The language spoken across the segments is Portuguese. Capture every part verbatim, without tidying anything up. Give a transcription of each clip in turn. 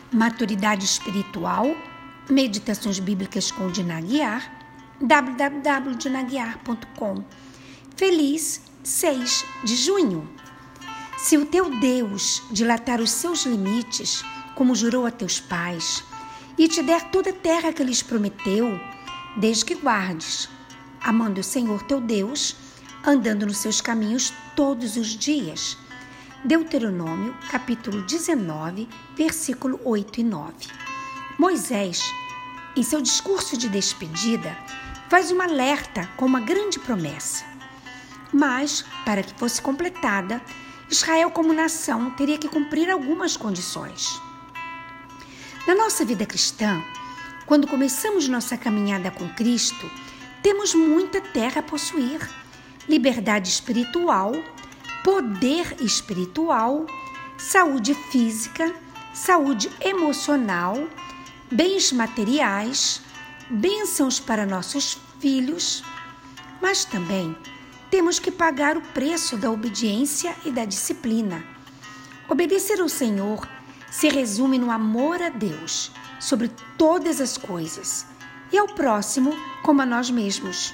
Maturidade espiritual, meditações bíblicas com Dina Guiar, w w w ponto dina guiar ponto com. Feliz seis de junho. Se o teu Deus dilatar os seus limites, como jurou a teus pais, e te der toda a terra que lhes prometeu, desde que guardes, amando o Senhor teu Deus, andando nos seus caminhos todos os dias. Deuteronômio, capítulo dezenove, versículo oito e nove. Moisés, em seu discurso de despedida, faz um alerta com uma grande promessa. Mas, para que fosse completada, Israel como nação teria que cumprir algumas condições. Na nossa vida cristã, quando começamos nossa caminhada com Cristo, temos muita terra a possuir, liberdade espiritual, poder espiritual, saúde física, saúde emocional, bens materiais, bênçãos para nossos filhos, mas também temos que pagar o preço da obediência e da disciplina. Obedecer ao Senhor se resume no amor a Deus sobre todas as coisas e ao próximo como a nós mesmos.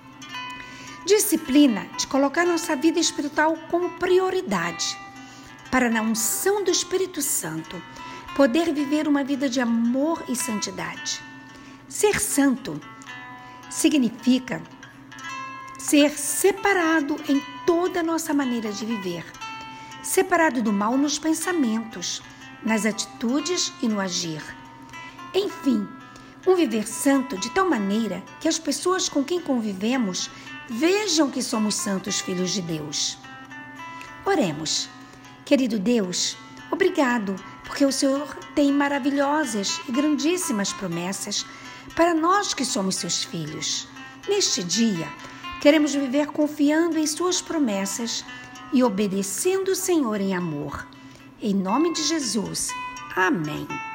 Disciplina de colocar nossa vida espiritual como prioridade, para na unção do Espírito Santo poder viver uma vida de amor e santidade. Ser santo significa ser separado em toda a nossa maneira de viver, separado do mal nos pensamentos, nas atitudes e no agir. Enfim, um viver santo de tal maneira que as pessoas com quem convivemos vejam que somos santos filhos de Deus. Oremos. Querido Deus, obrigado, porque o Senhor tem maravilhosas e grandíssimas promessas para nós que somos seus filhos. Neste dia, queremos viver confiando em suas promessas e obedecendo o Senhor em amor. Em nome de Jesus. Amém.